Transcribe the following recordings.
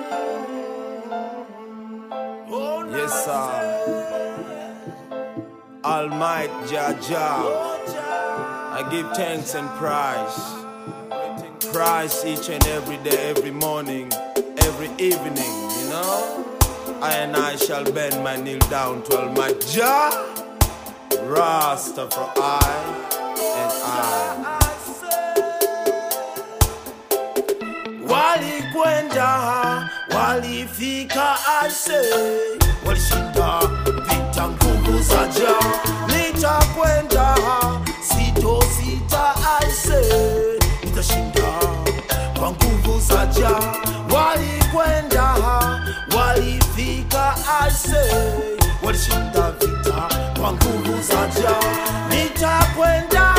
Yes, sir. Almighty Jah, I give thanks and praise. Praise each and every day, every morning, every evening, you know. I shall bend my knee down to Almighty Jah, Rastafari and I. Walikwenda, walifika ase, walishinda vita nguvu za Jah. Nitakwenda, sitosita ase, nitashinda kwa nguvu za Jah. Walikwenda, walifika ase, walishinda vita kwa nguvu za Jah. Nitakwenda,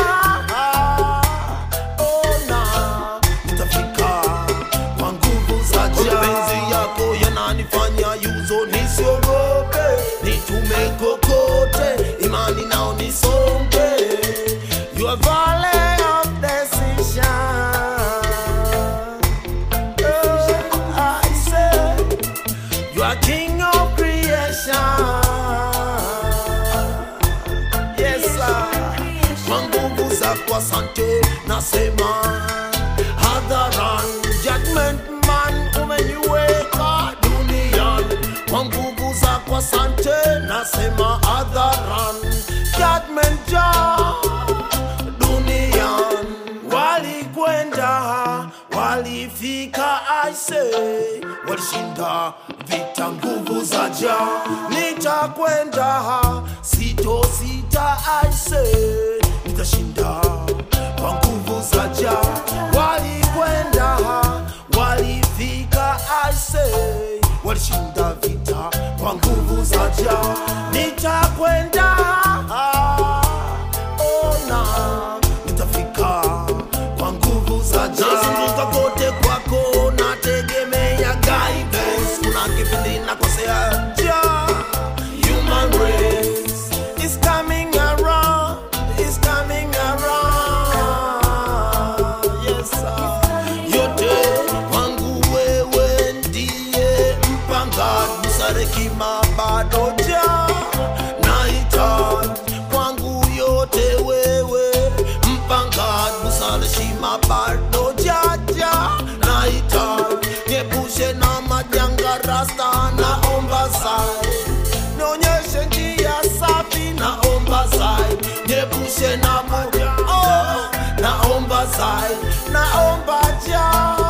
mapenzi yako yananifanya yuzo nisiogope, nitume kokote, imani nao nisonge. You are valley of decision, I say you are king of creation. Yes sir, kwa nguvu zako asante nasema hadharan, judgment umeniweka duniani. Kwa nguvu zako asante nasema hadharan, judgment Jah duniani. Walikwenda, walifika aise, walishinda vita nguvu za Jah. Nitakwenda, sitosita aise, nitashinda kwa nguvu za Jah. Walikwenda, walifika aise, walishinda vita kwa nguvu za Jah. Nitakwenda, ona nitafika kwa nguvu za Jah. Nazunguka kote kwako, nategemea guidance. Kuna kipindi nakosea Jah, human race is coming around, is coming around. Yes sir, yote wangu wewe ndiye mpangaji, msarekima bado Jah nahitaji. Kwangu yote wewe mpangaji, msarekima bado Jah nahitaji. Niepushe na majanga rasta, naomba zaidi, nionyeshe njia safi, naomba zaidi. Niepushe na majanga, naomba zaidi, naomba Jah.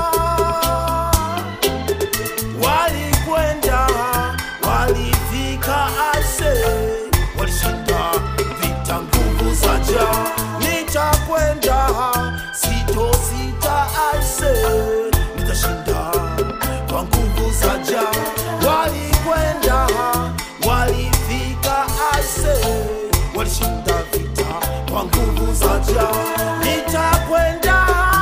Walikwenda, walifika ase, walishinda vita nguvu za Jah. Nitakwenda, sitosita ase, nitashinda kwa nguvu za Jah. Walikwenda, walifika ase, walishinda vita kwa nguvu za Jah. Nitakwenda,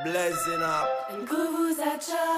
blazing up. Nguvu za Jah.